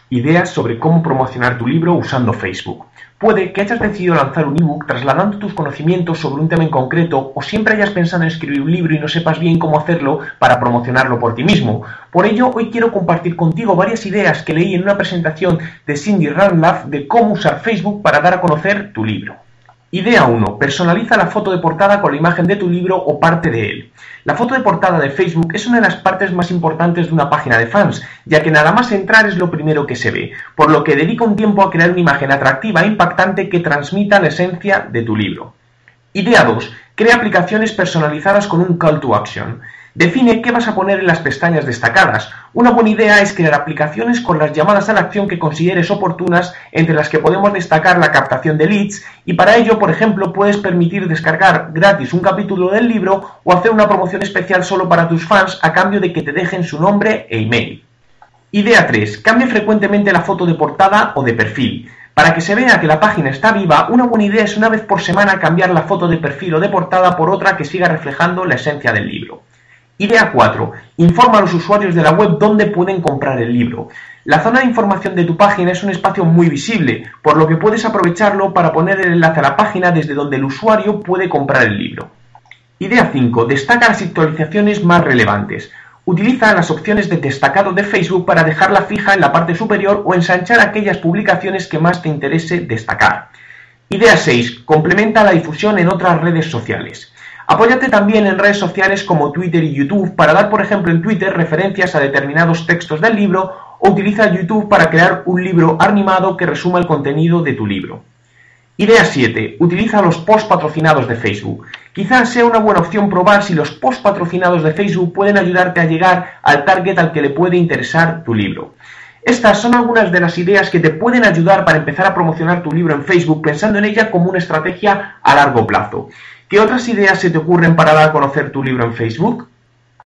Ideas sobre cómo promocionar tu libro usando Facebook. Puede que hayas decidido lanzar un ebook trasladando tus conocimientos sobre un tema en concreto o siempre hayas pensado en escribir un libro y no sepas bien cómo hacerlo para promocionarlo por ti mismo. Por ello, hoy quiero compartir contigo varias ideas que leí en una presentación de Cindy Radcliffe de cómo usar Facebook para dar a conocer tu libro. Idea 1. Personaliza la foto de portada con la imagen de tu libro o parte de él. La foto de portada de Facebook es una de las partes más importantes de una página de fans, ya que nada más entrar es lo primero que se ve, por lo que dedica un tiempo a crear una imagen atractiva e impactante que transmita la esencia de tu libro. Idea 2. Crea aplicaciones personalizadas con un call to action. Define qué vas a poner en las pestañas destacadas. Una buena idea es crear aplicaciones con las llamadas a la acción que consideres oportunas, entre las que podemos destacar la captación de leads, y para ello, por ejemplo, puedes permitir descargar gratis un capítulo del libro o hacer una promoción especial solo para tus fans a cambio de que te dejen su nombre e email. Idea 3. Cambia frecuentemente la foto de portada o de perfil. Para que se vea que la página está viva, una buena idea es una vez por semana cambiar la foto de perfil o de portada por otra que siga reflejando la esencia del libro. Idea 4. Informa a los usuarios de la web dónde pueden comprar el libro. La zona de información de tu página es un espacio muy visible, por lo que puedes aprovecharlo para poner el enlace a la página desde donde el usuario puede comprar el libro. Idea 5. Destaca las actualizaciones más relevantes. Utiliza las opciones de destacado de Facebook para dejarla fija en la parte superior o ensanchar aquellas publicaciones que más te interese destacar. Idea 6. Complementa la difusión en otras redes sociales. Apóyate también en redes sociales como Twitter y YouTube para dar, por ejemplo, en Twitter referencias a determinados textos del libro o utiliza YouTube para crear un libro animado que resuma el contenido de tu libro. Idea 7. Utiliza los posts patrocinados de Facebook. Quizás sea una buena opción probar si los posts patrocinados de Facebook pueden ayudarte a llegar al target al que le puede interesar tu libro. Estas son algunas de las ideas que te pueden ayudar para empezar a promocionar tu libro en Facebook pensando en ella como una estrategia a largo plazo. ¿Qué otras ideas se te ocurren para dar a conocer tu libro en Facebook?